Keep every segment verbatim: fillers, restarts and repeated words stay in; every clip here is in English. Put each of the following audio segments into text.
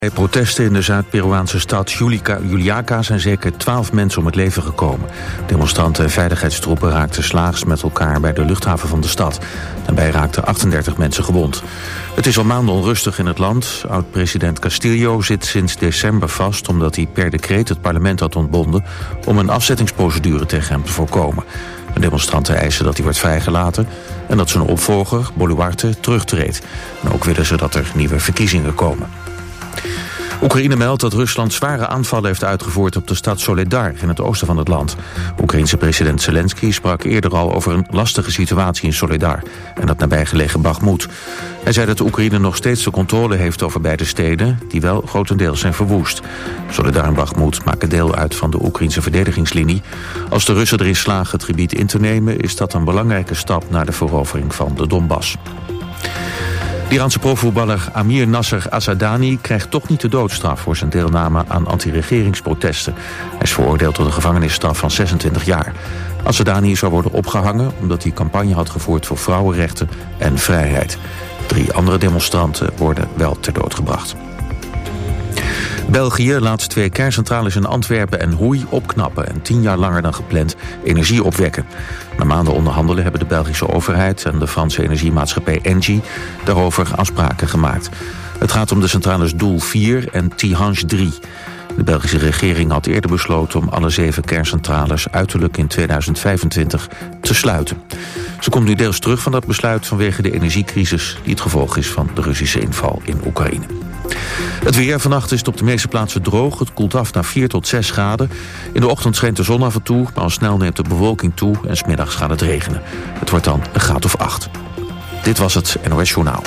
Bij protesten in de Zuid-Peruaanse stad Julica, Juliaca zijn zeker twaalf mensen om het leven gekomen. Demonstranten en veiligheidstroepen raakten slaags met elkaar bij de luchthaven van de stad. Daarbij raakten achtendertig mensen gewond. Het is al maanden onrustig in het land. Oud-president Castillo zit sinds december vast omdat hij per decreet het parlement had ontbonden om een afzettingsprocedure tegen hem te voorkomen. De demonstranten eisen dat hij wordt vrijgelaten en dat zijn opvolger, Boluarte, terugtreedt. En ook willen ze dat er nieuwe verkiezingen komen. Oekraïne meldt dat Rusland zware aanvallen heeft uitgevoerd op de stad Soledar in het oosten van het land. Oekraïense president Zelensky sprak eerder al over een lastige situatie in Soledar en het nabijgelegen Bakhmut. Hij zei dat de Oekraïne nog steeds de controle heeft over beide steden, die wel grotendeels zijn verwoest. Soledar en Bakhmut maken deel uit van de Oekraïense verdedigingslinie. Als de Russen erin slagen het gebied in te nemen, is dat een belangrijke stap naar de verovering van de Donbass. De Iraanse profvoetballer Amir Nasser Assadani krijgt toch niet de doodstraf voor zijn deelname aan anti-regeringsprotesten. Hij is veroordeeld tot een gevangenisstraf van zesentwintig jaar. Assadani zou worden opgehangen omdat hij campagne had gevoerd voor vrouwenrechten en vrijheid. Drie andere demonstranten worden wel ter dood gebracht. België laat twee kerncentrales in Antwerpen en Hoei opknappen en tien jaar langer dan gepland energie opwekken. Na maanden onderhandelen hebben de Belgische overheid en de Franse energiemaatschappij Engie daarover afspraken gemaakt. Het gaat om de centrales Doel vier en Tihange drie. De Belgische regering had eerder besloten om alle zeven kerncentrales uiterlijk in tweeduizend vijfentwintig te sluiten. Ze komt nu deels terug van dat besluit vanwege de energiecrisis die het gevolg is van de Russische inval in Oekraïne. Het weer. Vannacht is het op de meeste plaatsen droog. Het koelt af naar vier tot zes graden. In de ochtend schijnt de zon af en toe, maar al snel neemt de bewolking toe en 's middags gaat het regenen. Het wordt dan een graad of acht. Dit was het N O S Journaal.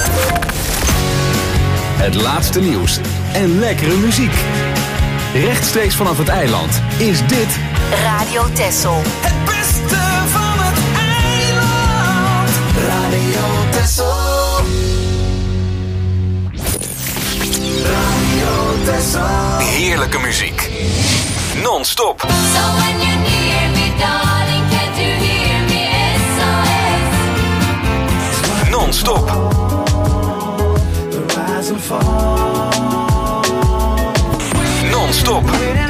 Het laatste nieuws en lekkere muziek. Rechtstreeks vanaf het eiland is dit Radio Texel. Het beste van het eiland. Radio Texel. Radio Texel. heerlijke muziek. Non-stop. So when you're near me, darling, can't you hear me? S O S. Non-stop. The rise and fall. Non-stop.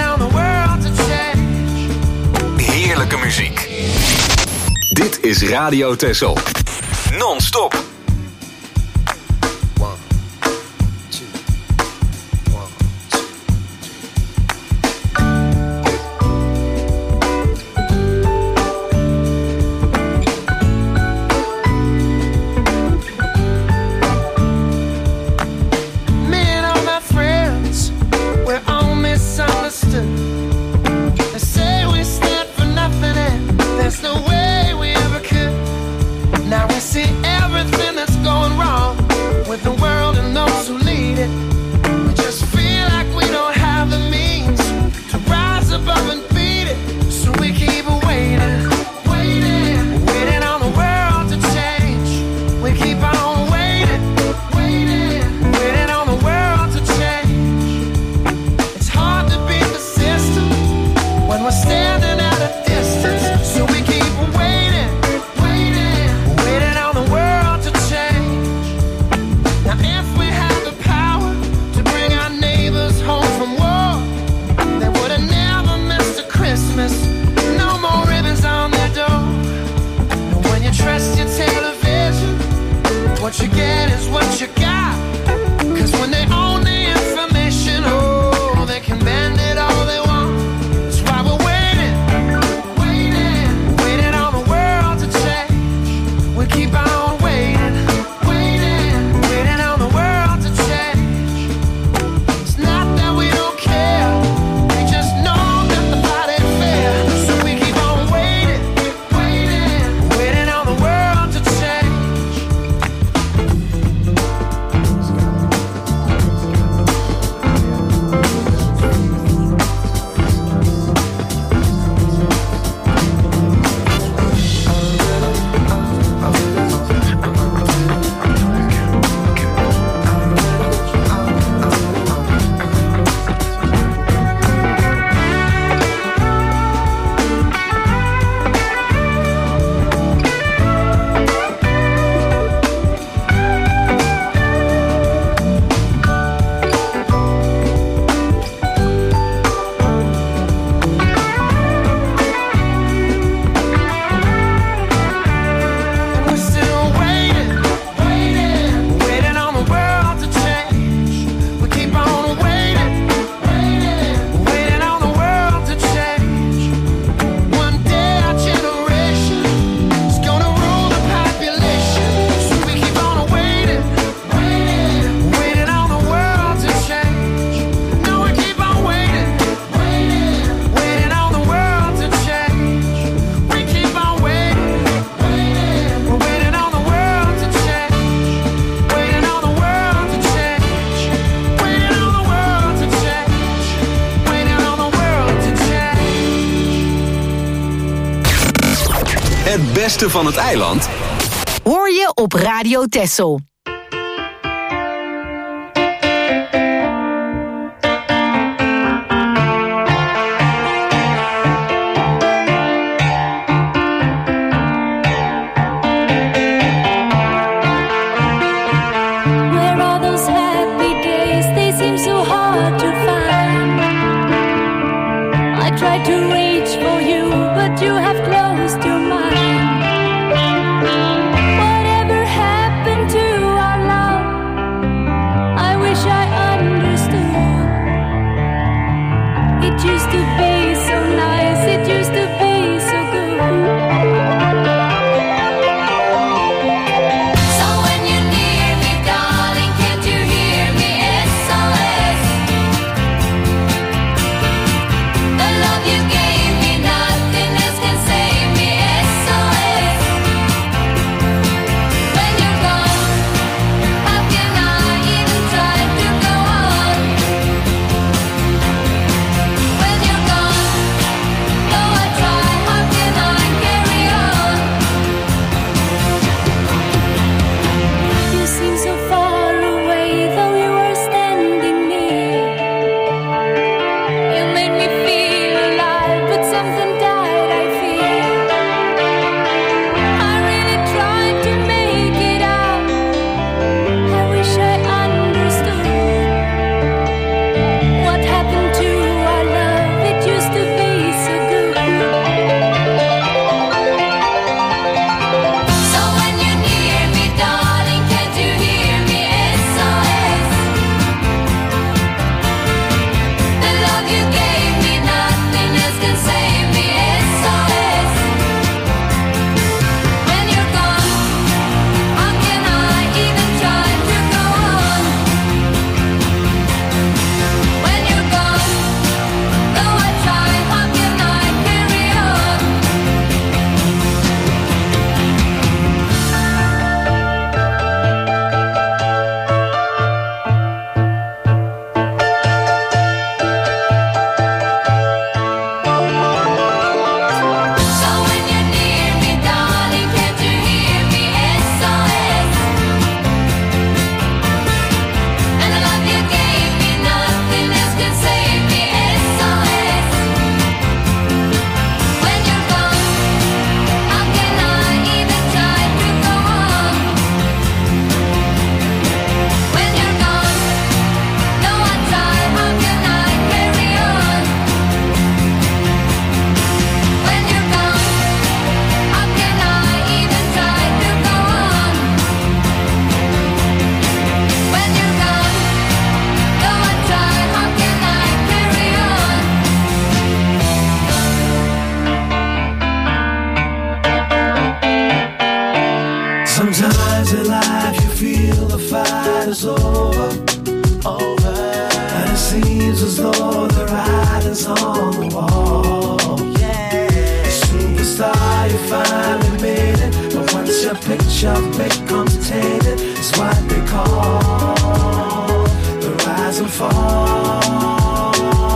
Heerlijke muziek. Dit is Radio Texel. Non-stop. There's no way we ever could. Now we see everything beste van het eiland hoor je op Radio Texel. Sometimes in life you feel the fight is over, over, and it seems as though the writing's on the wall. Yeah, superstar, you finally made it, but once your picture becomes tainted, it's what they call the rise and fall.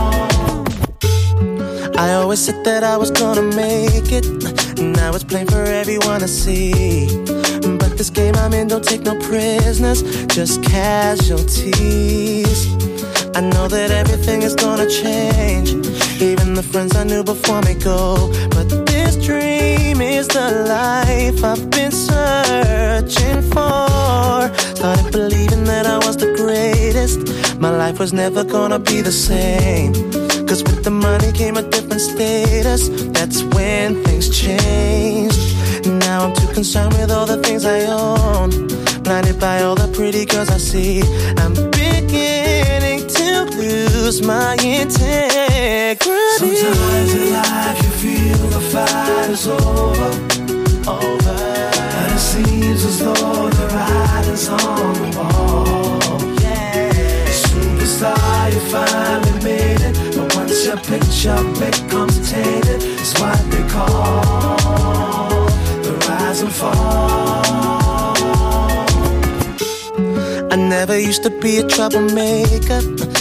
I always said that I was gonna make it, now it's plain for everyone to see. But this game I'm in don't take no prisoners, just casualties. I know that everything is gonna change, even the friends I knew before me go. But this dream is the life I've been searching for. Started believing that I was the greatest, my life was never gonna be the same. Cause with the money came a different status, that's when things changed. Now I'm too concerned with all the things I own, blinded by all the pretty girls I see. I'm beginning to lose my integrity. Sometimes in life you feel the fight is over, over, and it seems as though the writing's on the wall. Yeah, superstar, you finally made it, but once your picture becomes tainted, it's what they call the rise and fall. I never used to be a troublemaker, now I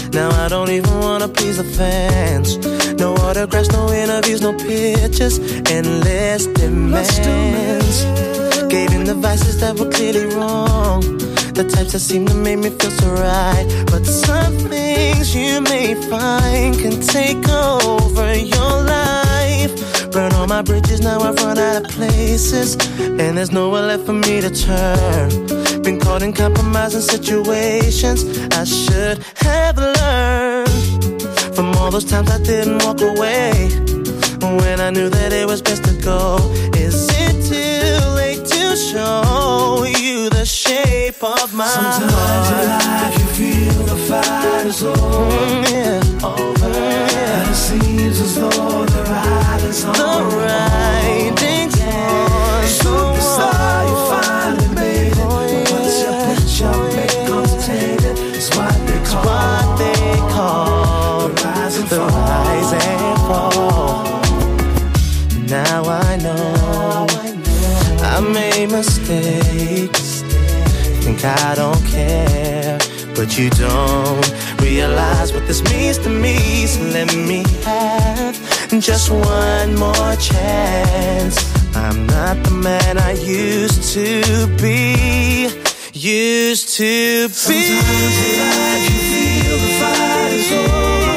don't even wanna please the fans. No autographs, no interviews, no pictures, endless demands. Gave in the vices that were clearly wrong, the types that seem to make me feel so right. But some things you may find can take over your life. Burn all my bridges, now I've run out of places, and there's nowhere left for me to turn. Been caught in compromising situations I should have learned from all those times I didn't walk away when I knew that it was best to go. Is it too late to show you the shape of my Sometimes heart? Sometimes in life you feel the fight is over, mm, yeah. over, yeah. And it seems as though the ride is on. The riding's on. Superstar, you finally made it. Oh, yeah. Once your picture becomes tainted, it's what they call, what they call the rise and the fall. Rise and fall. Now I know I made mistakes. Think I don't care, but you don't realize what this means to me. So let me have just one more chance. I'm not the man I used to be. Used to be. Sometimes in life you feel the fight is over,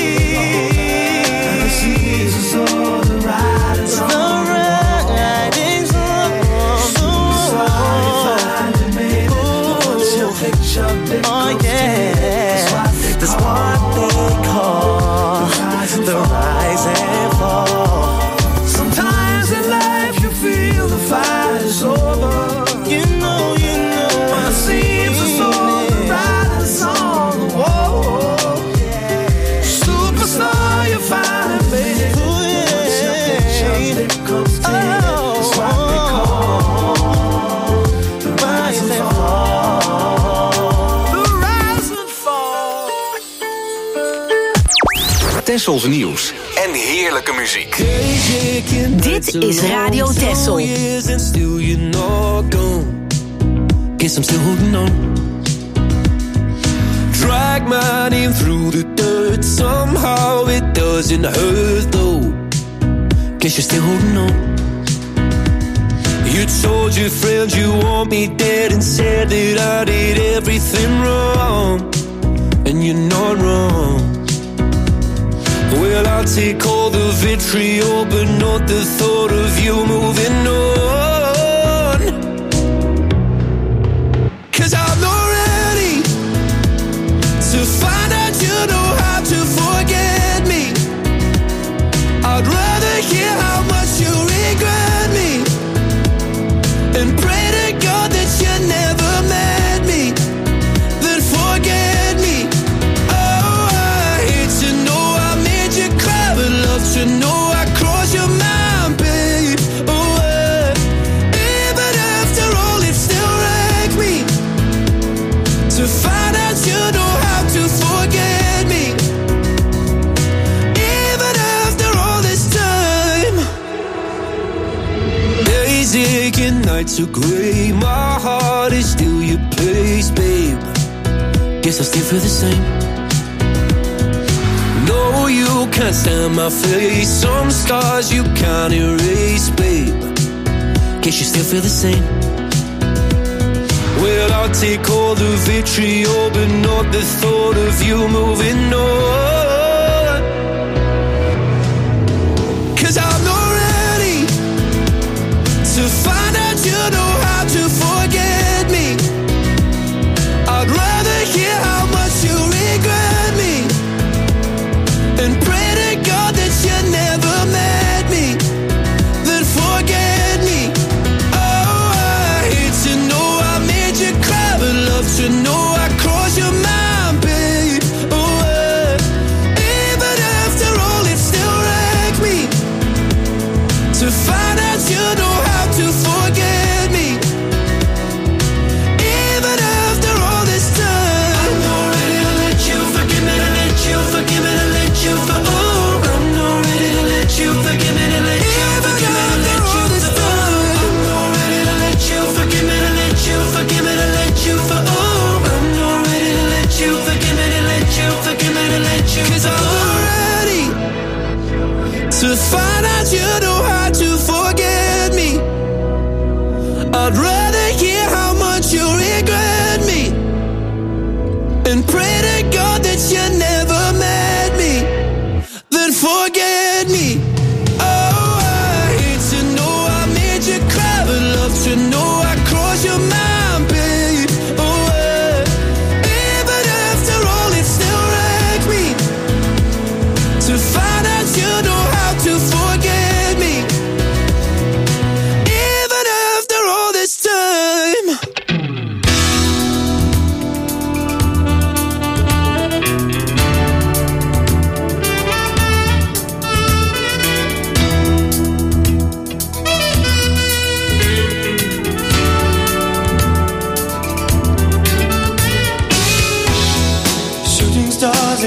and it seems as though the ride is on. The riding's on. Superstar, you finally made it. But once your picture becomes Oh yeah, that's what they call the rise and fall. Sometimes in life you feel the fight is over. You know, you know, And it seems as though the ride is on. Whoa, superstar, you finally made it. Ooh, yeah. Once your picture becomes tainted, it's what they call the rise and fall. The rise and fall. Tessels nieuws en heerlijke muziek. Dit is Radio Tessel. And still you're not gone. Guess I'm still holding on. Drag my name through the dirt. Somehow it doesn't hurt though. Guess you're still holding on. You told your friends you want me dead and said that I did everything wrong. And you're not wrong. Well, I'll take all the vitriol, but not the thought of you moving on. 'Cause I'm not ready to find out you know how to forget me. I'd rather hear how much you regret me and pray to God that you never met me, then forget me. Oh, I hate to know I made you cry, but love to know I crossed your mind, babe. Oh, uh, even after all, it still wrecks me to find out you know how to forget me. Even after all this time, days aching, nights are grey. My heart is still your place, babe. Guess I still feel the same. No, you can't stand my face. Some scars you can't erase, babe. Guess you still feel the same. Well, I'll take all the vitriol, but not the thought of you moving on. 'Cause I'm not ready to find out you know how to forget me. I'd rather hear how much you regret me and pray to God that you never met me, then forget me. Oh, I hate to know I made you cry, but love to know I crossed your mind, babe. Oh, uh,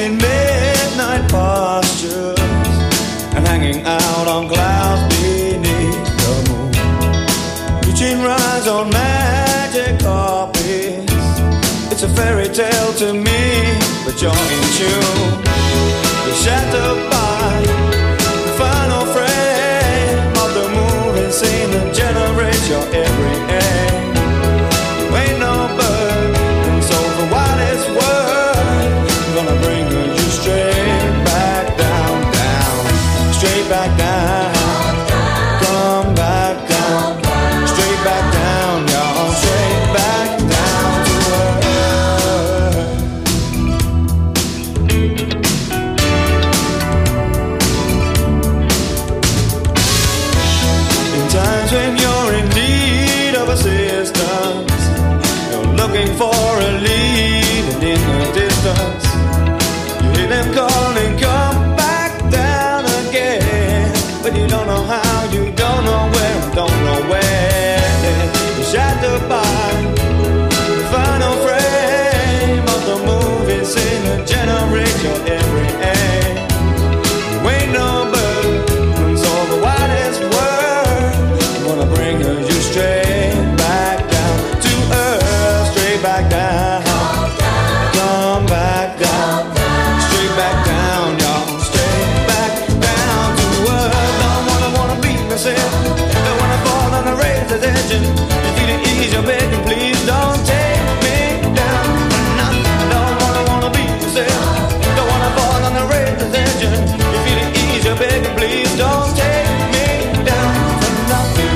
in midnight postures and hanging out on clouds beneath the moon, reaching rise on magic carpets. It's a fairy tale to me, but you're in tune. You're shattered by the final frame of the moving scene that generates your every aim. You ain't no bird, and so for what it's worth, I'm gonna bring you straight back down, down, straight back down. Come back down, straight back down, y'all, straight back down to earth. In times when you're in need of assistance, you're looking for a lead and in the distance, you hear them calling, come back down again. But you don't know how, you don't know where, don't know when. You're shattered by the final frame of the movie scene that generates your every aim. You ain't no bird, and so for what it's worth, I'm gonna bring you straight back down to earth, straight back down. Come back down, straight back down, y'all, straight back down to earth. Don't wanna wanna be myself, don't wanna fall on the razor's edge. If you to ease your begging, please don't take me down. Don't wanna wanna be myself, don't wanna fall on the razor's edge. If you to ease your begging, please don't take me down for nothing.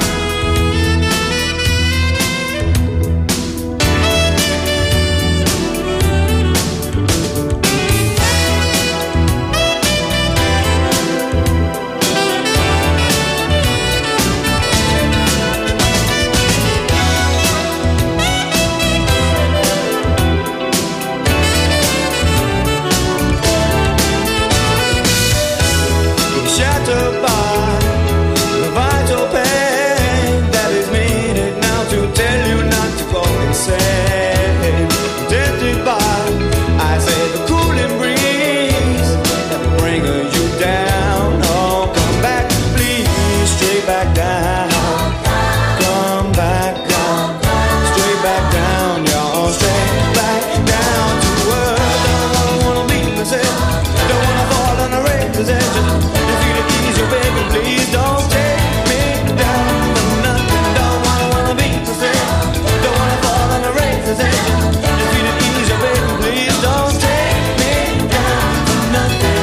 Shattered by the vital pain that is needed now to tell you not to go insane. Tempted by, I say, the cooling breeze that will bring you down. Oh, come back, please, straight back down. Come back down, straight back down, y'all, straight back down to earth. Don't wanna, wanna be myself, don't wanna fall on the razor's edge. Please don't take me down for nothing. Don't wanna wanna be myself, don't wanna fall on the razor's edge. If you to ease your baby, please don't take me down for nothing.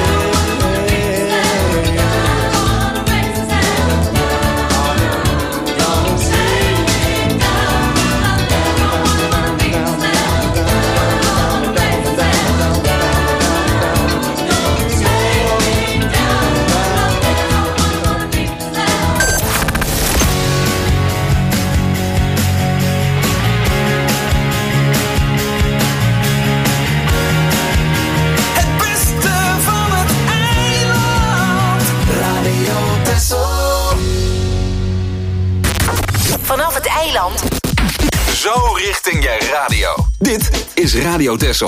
Vanaf het eiland. Zo richting je radio. Dit is Radio Texel.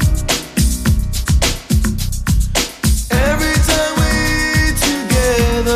Every time we together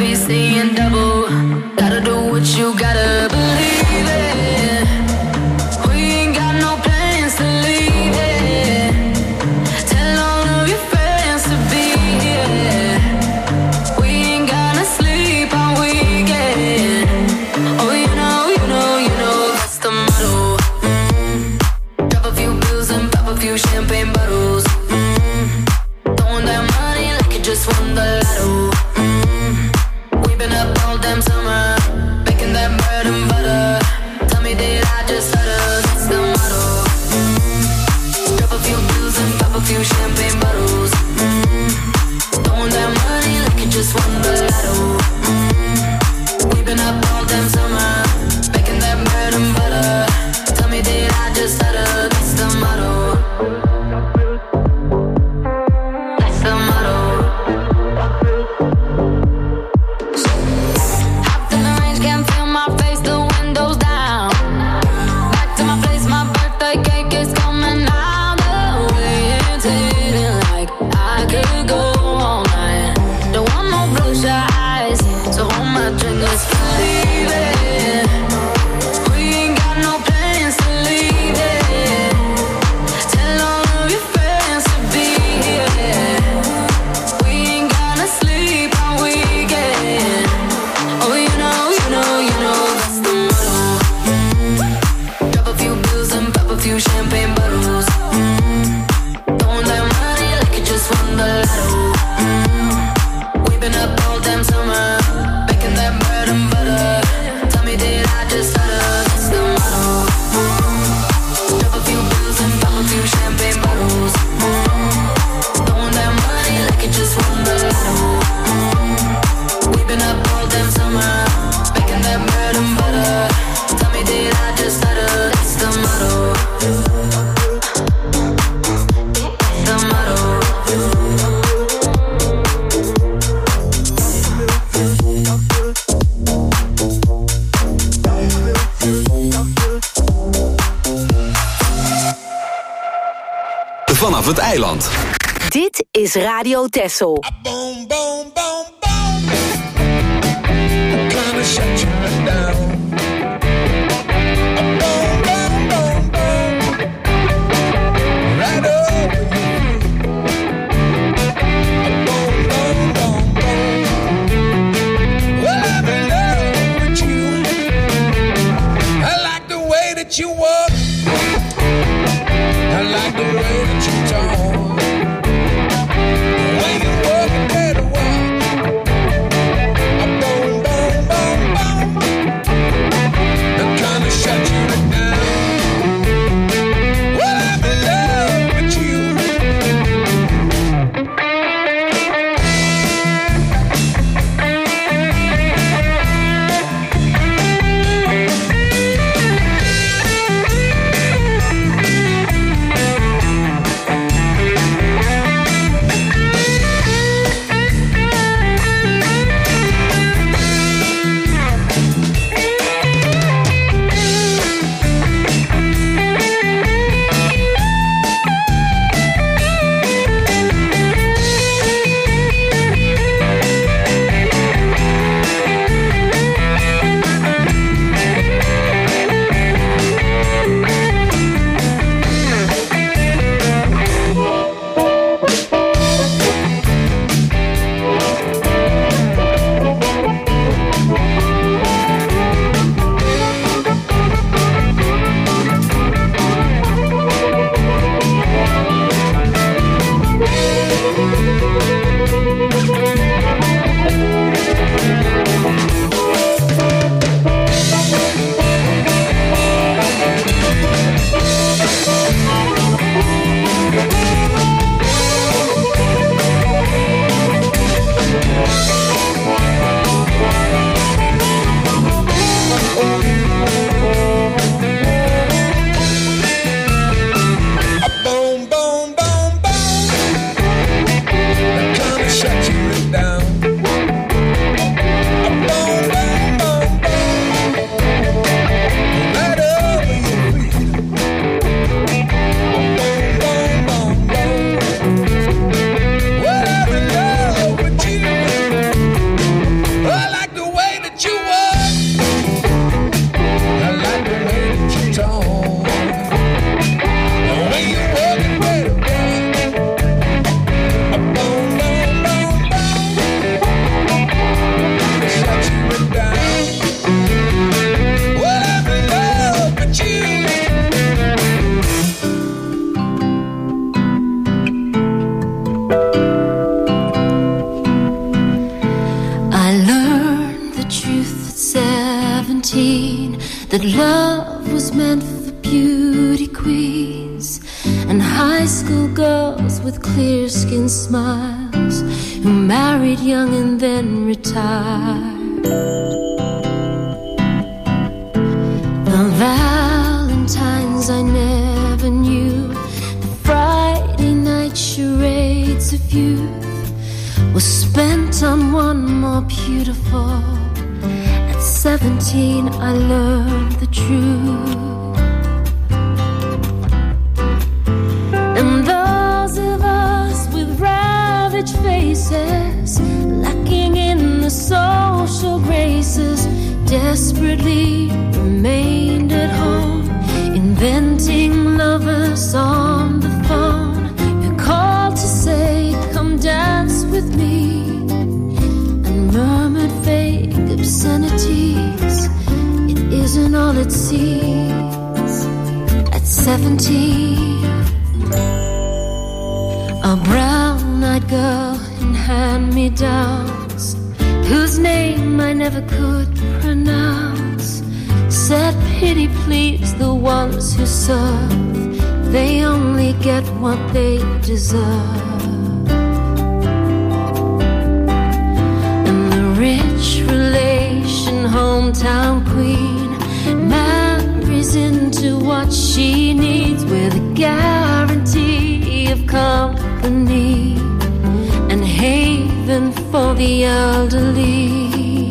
be seeing double. Gotta do what you gotta believe it. We ain't got no plans to leave it. Tell all of your friends to be here. We ain't gonna sleep all weekend. Oh, you know, you know, you know that's the motto. Mm-hmm. Drop a few bills and pop a few champagne bottles. Mm-hmm. Throwing that money like you just won the lotto. Mm-hmm. We've been up all damn summer, making that bread and butter. Tell me, did I just stutter? That's the motto. Mm-hmm. Drop a few bills and pop a few champagne bottles. Mm-hmm. Throwing that money like you just won the lotto. Mm-hmm. We've been up all damn summer, making that bread and butter. Tell me, did I just stutter? That's the motto. That's the motto. Hopped in the range, can't feel my face, the windows down. Back to my place, my birthday cake is coming out the way. It's hitting like I could go all night. Don't want no bloodshot eyes, so hold my drink, let's believe it. We ain't got no plans to leave it. Tell all of your friends to be here. We ain't gonna sleep all weekend. Oh, you know, you know, you know that's the motto. Mm-hmm. Drop a few bills and pop a few champagne bottles. Mm-hmm. Throwing that money like you just won the lotto. Mm-hmm. We've been up all damn summer, making that bread and butter. Tell me, did I just stutter? That's the motto. Mm-hmm. Drop a few bills and pop a few champagne bottles. Mm-hmm. Throwing that money like you just won the lotto. Mm-hmm. We've been up all damn summer, making that bread and butter. Tell me, did I just stutter? That's the motto. That's the motto. Vanaf het eiland. Dit is Radio Texel. Boom, boom, boom, boom. I'm gonna shut you down. Boom, boom, boom, boom. Right over you. Boom, boom, boom, boom. Well, I'm in love with you. I like the way that you walk. I like the way that you talk. The way you walk and let it walk. I learned the truth at seventeen, that love was meant for beauty queens and high school girls with clear skin smiles who married young and then retired. The Valentines I never knew, the Friday night charades of youth was spent on one more beautiful. At seventeen I learned the truth. And those of us with ravaged faces, lacking in the social graces, desperately remained at home, inventing lovers on the phone who called to say, come dance with me, and murmured vague obscenities. It isn't all it seems. At seventeen, a brown-eyed girl in hand-me-downs, whose name I never could pronounce, said, pity please the ones who serve, they only get what they deserve. And the rich relation hometown queen marries into what she needs, with a guarantee of company and haven for the elderly.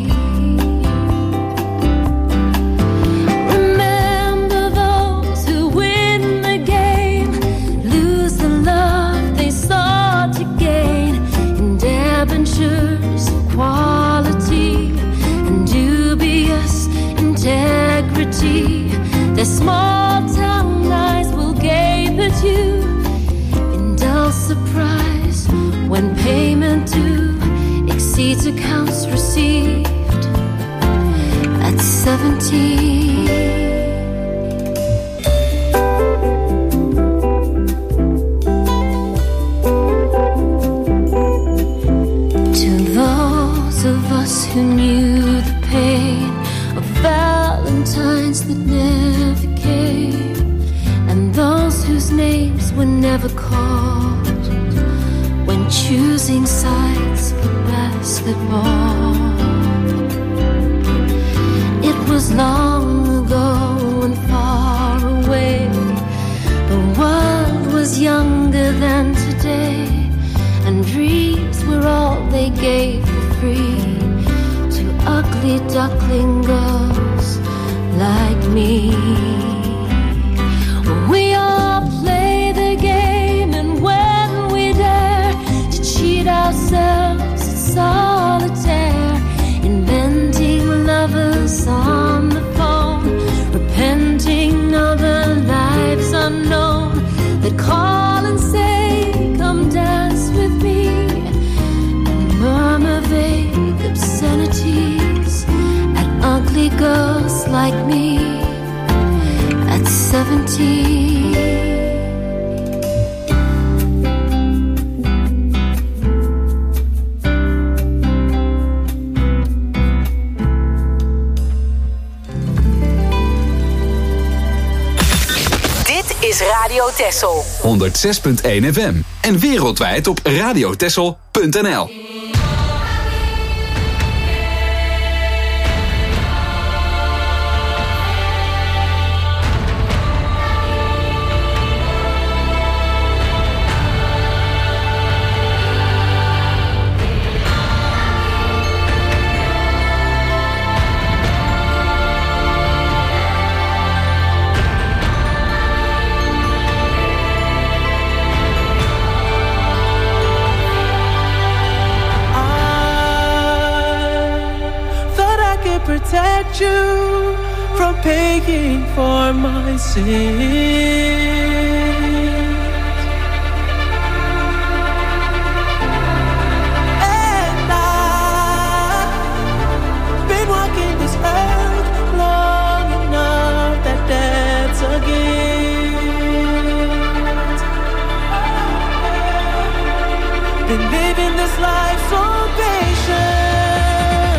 Remember those who win the game, lose the love they sought to gain, in debentures of quality and dubious integrity. Their small town eyes will gape at you in dull surprise when payment due exceeds accounts received. At seventeen, to those of us who knew the pain of Valentines that never came, and those whose names were never called when choosing sides for basketball. It was long ago and far away. The world was younger than today, and dreams were all they gave for free to ugly duckling girls like me. We all play the game, and when we dare to cheat ourselves at solitaire, inventing lovers on the phone, repenting other lives unknown, that call and say, come dance with me, and murmur vague obscenities at ugly girls like me. At seventeen, Dit is Radio Texel. honderdzes punt één F M en wereldwijd op radiotexel punt n l. Protect you from paying for my sins. And I've been walking this earth long enough that that's a gift. Been living this life so patient.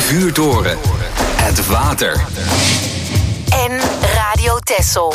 vuurtoren, het water. En Radio Texel.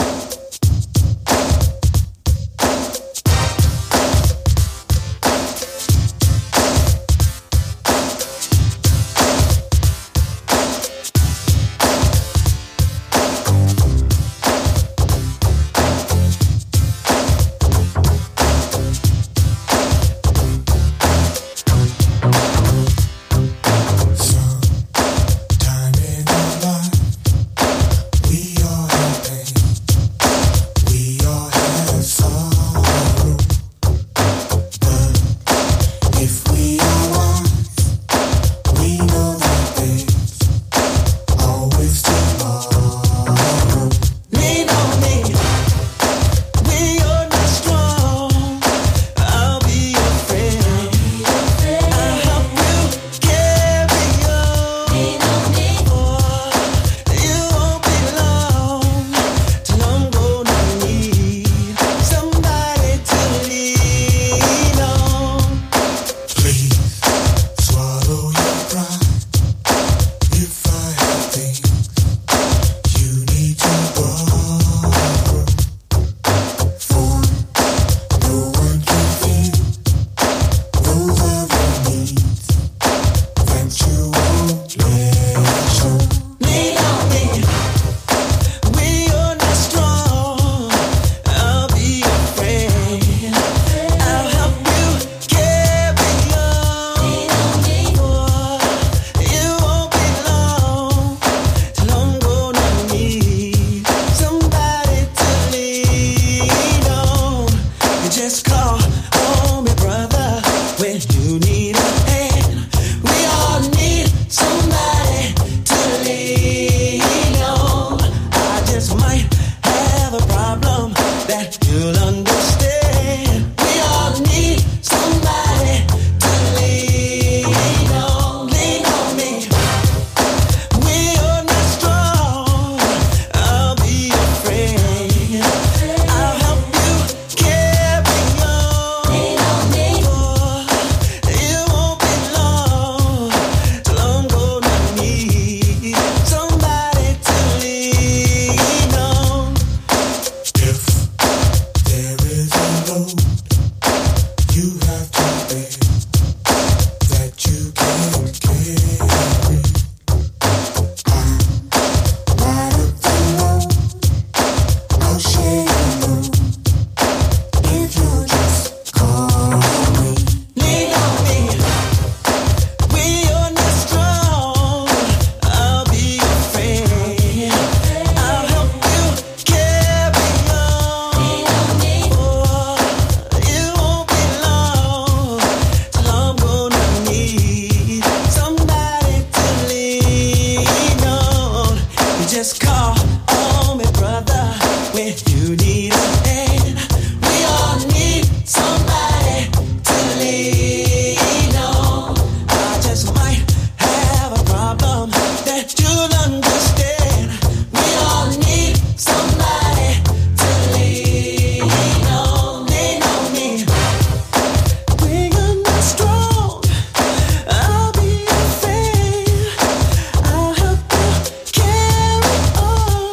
Oh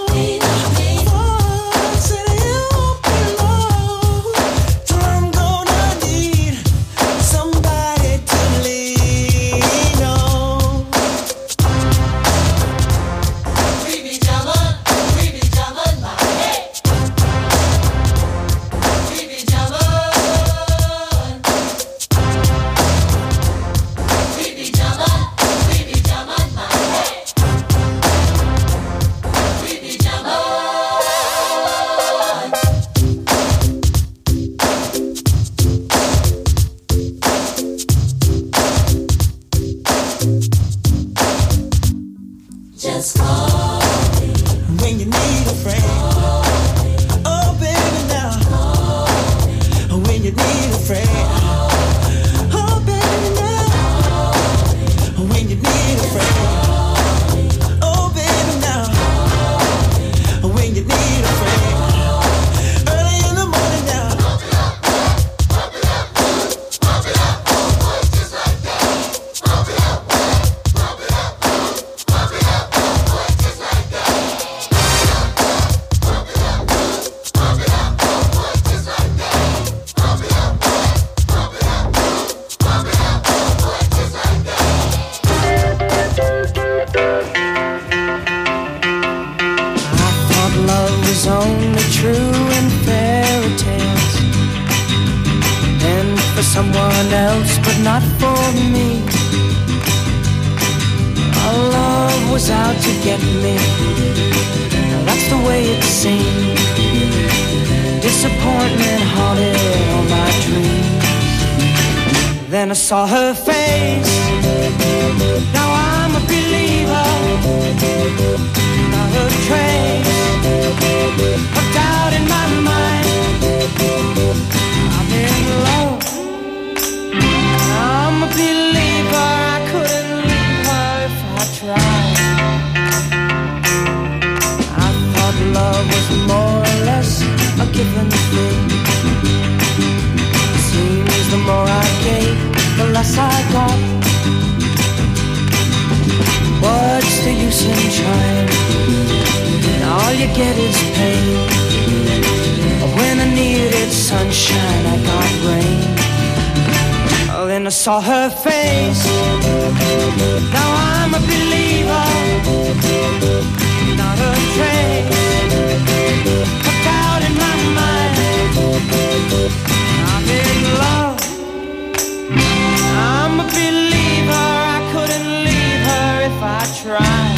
true in fairy tales and for someone else, but not for me. Our love was out to get me. That's the way it seemed. Disappointment haunted all my dreams. Then I saw her face. Now I'm a believer. Not a trace of doubt in my mind. I'm in love. I'm a believer. I couldn't leave her if I tried. I thought love was more or less a given thing. Seems the more I gave, the less I got. What's the use in trying? All you get is pain. When I needed sunshine, I got rain. Oh, then I saw her face. Now I'm a believer. Not a trace of doubt in my mind. I'm in love. I'm a believer. I couldn't leave her if I tried.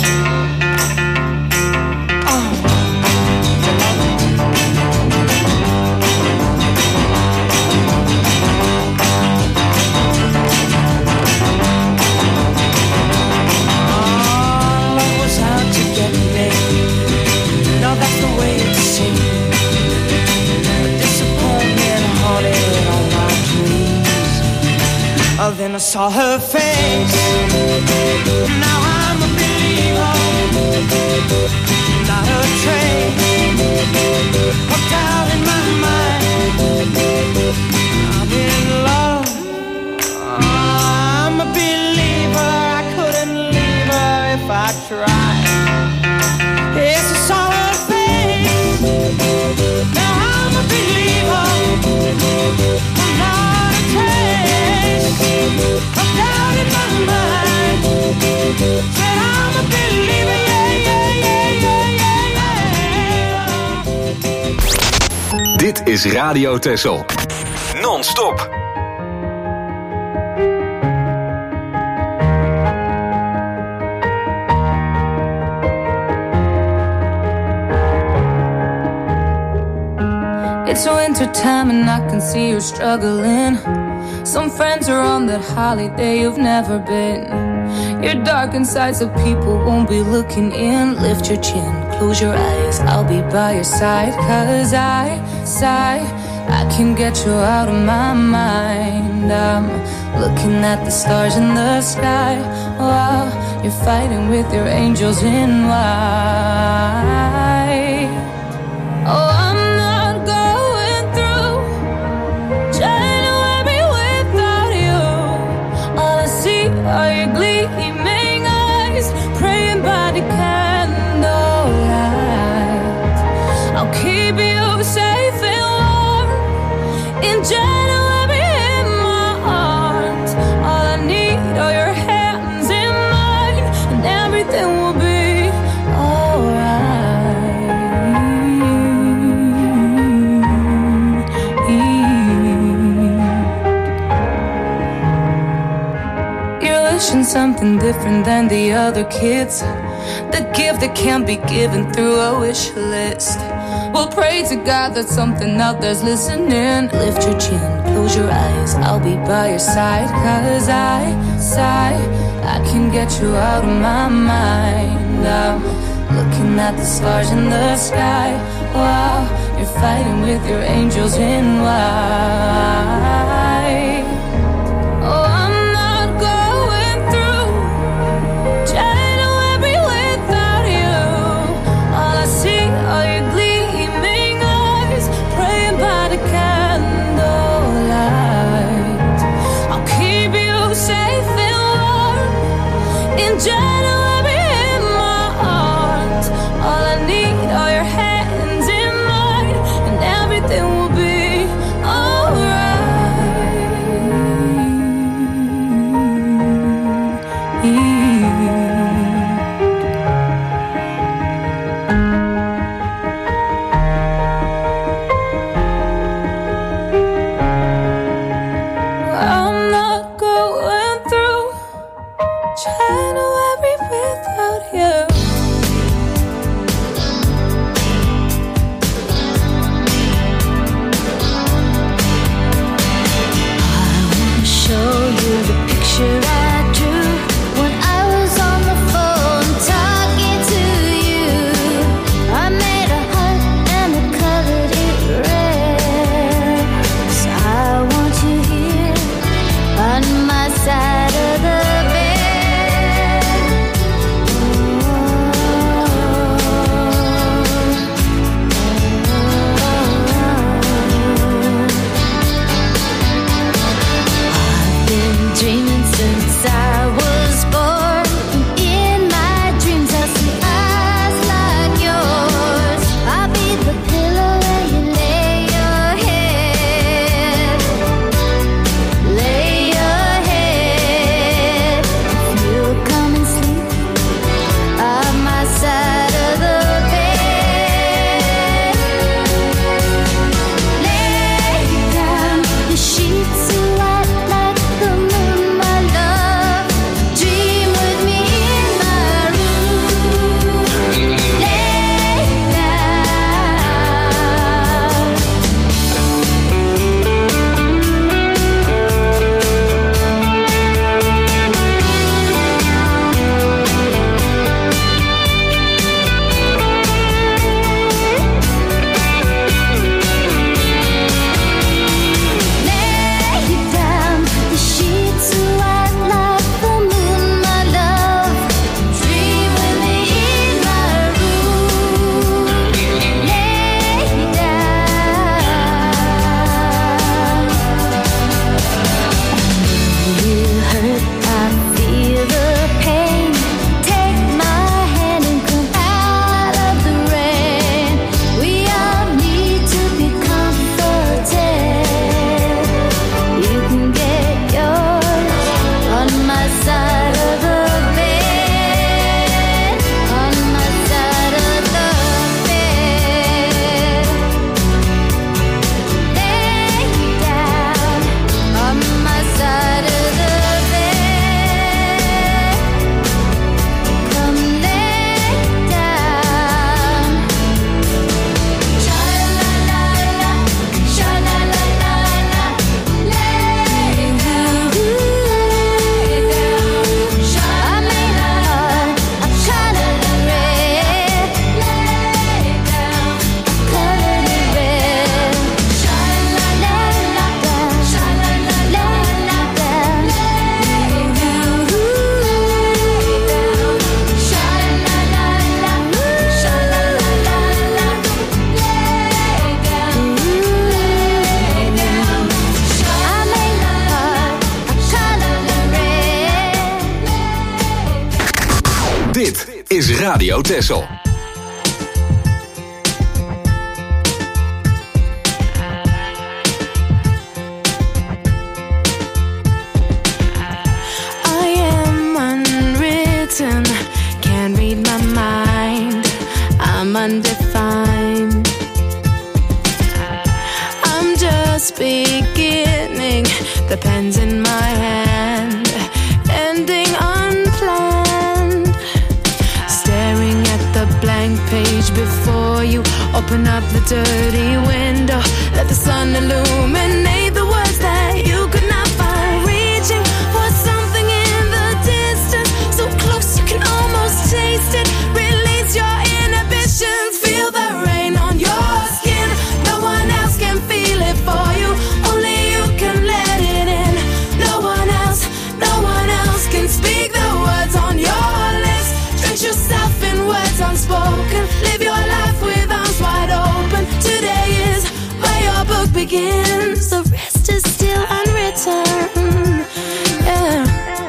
Oh, then I saw her face. Now I'm a believer. Not a trace of doubt in my mind. I'm in love. I'm a believer. I couldn't leave her if I tried. Yes, I saw her face. Now I'm a believer. Not a trace of doubt in my mind. Said I'm a believer, yeah, yeah, yeah, yeah, yeah, yeah. Dit is Radio Texel. Non-stop. It's winter time and I can see you're struggling. Some friends are on that holiday you've never been. You're dark inside so people won't be looking in. Lift your chin, close your eyes, I'll be by your side. Cause I sigh, I can get you out of my mind. I'm looking at the stars in the sky while you're fighting with your angels in white. Oh, I'm are your gleaming eyes, praying by the candlelight. I'll keep you safe and warm in January in my arms. All I need are your hands in mine, and everything will be alright. Wishing something different than the other kids. The gift that can't be given through a wish list. We'll pray to God that something out there's listening. Lift your chin, close your eyes, I'll be by your side. Cause I sigh, I can get you out of my mind. I'm looking at the stars in the sky while you're fighting with your angels in white. Oh, I'm January in my arms. All I need are your hands in mine, and everything will be alright. Radio Texel. Can't read my mind, I'm undefined. I'm just beginning, the pen's in my hand, ending unplanned. Staring at the blank page before you, open up the dirty window, let the sun illuminate the words that you could not find. Reaching for something in the distance, so close you can almost taste it. Release your inhibitions, feel the rain on your skin. No one else can feel it for you, only you can let it in. No one else, no one else can speak the words on your lips. Drench yourself in words unspoken, live your life with arms wide open. Today is where your book begins, the rest is still unwritten. Yeah.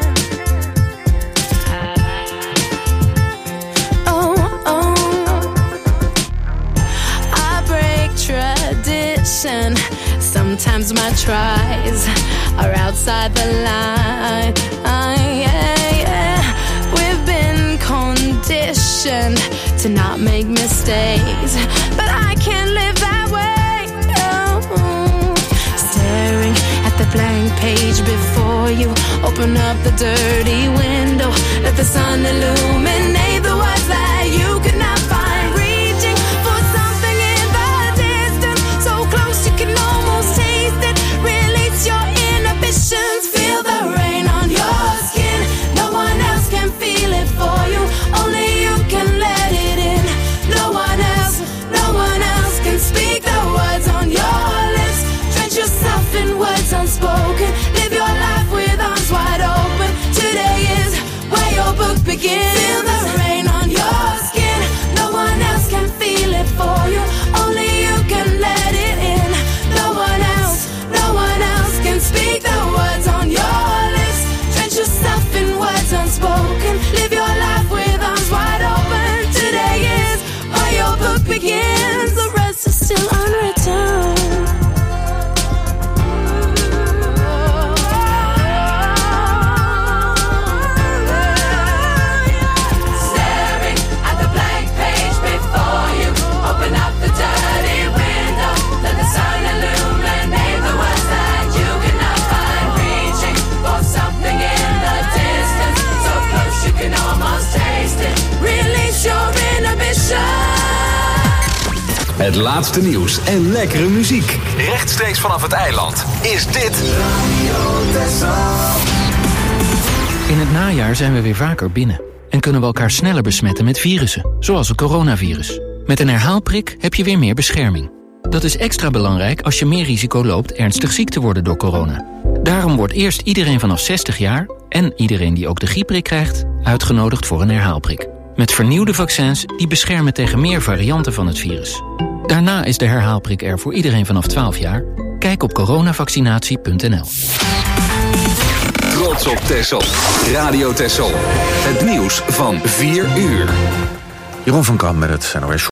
Sometimes my tries are outside the line. Uh, yeah, yeah. We've been conditioned to not make mistakes, but I can't live that way. No. Staring at the blank page before you, open up the dirty window, let the sun illuminate the words that you could not find. Reaching for something in the distance, so close you can almost taste it. Release your inhibitions, feel the rain on your skin. No one else can feel it for you, only you can let it in. No one else, no one else can speak the words on your lips. Drench yourself in words unspoken, live your life with arms wide open. Today is where your book begins. Feel the rain on your skin, no one else can feel it for you, only you can let it in. No one else, no one else can speak the words on your lips. Drench yourself in words unspoken, live your life with arms wide open. Today is where your book begins, the rest is still unwritten. Het laatste nieuws en lekkere muziek. Rechtstreeks vanaf het eiland is dit Radio Texel. In het najaar zijn we weer vaker binnen en kunnen we elkaar sneller besmetten met virussen, zoals het coronavirus. Met een herhaalprik heb je weer meer bescherming. Dat is extra belangrijk als je meer risico loopt ernstig ziek te worden door corona. Daarom wordt eerst iedereen vanaf zestig jaar en iedereen die ook de griepprik krijgt uitgenodigd voor een herhaalprik. Met vernieuwde vaccins die beschermen tegen meer varianten van het virus. Daarna is de herhaalprik er voor iedereen vanaf twaalf jaar. Kijk op coronavaccinatie punt n l. Trots op Texel. Radio Texel. Het nieuws van vier uur. Jeroen van Kamp met het N O S